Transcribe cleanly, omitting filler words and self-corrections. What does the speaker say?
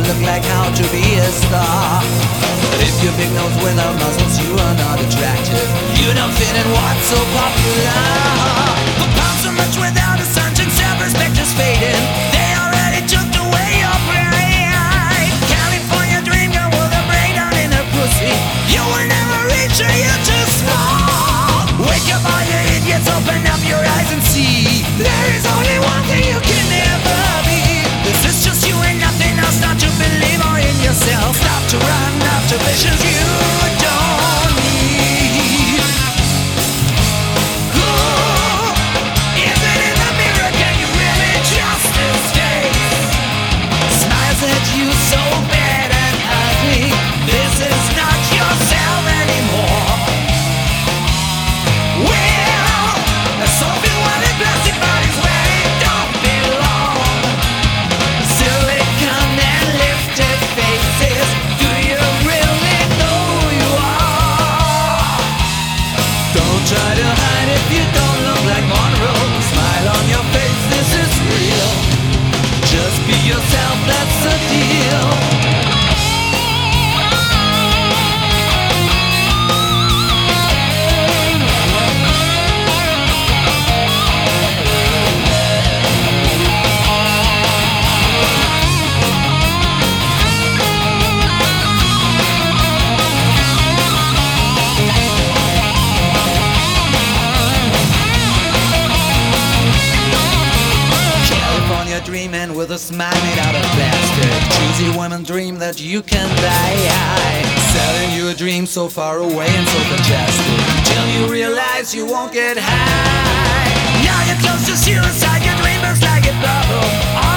look like how to be a star. But if you're big nose without muscles, you are not attractive. You don't fit in what's so popular. But pound so much without a sunshine, self-respect is fading. They already took away your pride. California dream girl with a breakdown in her pussy. You will never reach her, you're too small. Wake up all you idiots, open up your eyes and see. There is only one thing you can never be. This is just you and nothing else. Start to believe more in yourself. Stop to run after visions you don't need. Ooh, is it in the mirror? Can you really trust his face? Smiles at you so bad and ugly. This is not yourself anymore. Well, so feel what it plastic bodies where it don't belong. Silicon and lifted faces. Do you really know who you are? Don't try to hide if you don't look like Monroe. Smile on your face, this is real. Just be yourself, that's the deal. California dreaming with a smile made out of plastic. Choosy women dream that you can buy. Selling you a dream so far away and so fantastic, till you realize you won't get high. Now you're close to suicide, your dream looks like a bubble.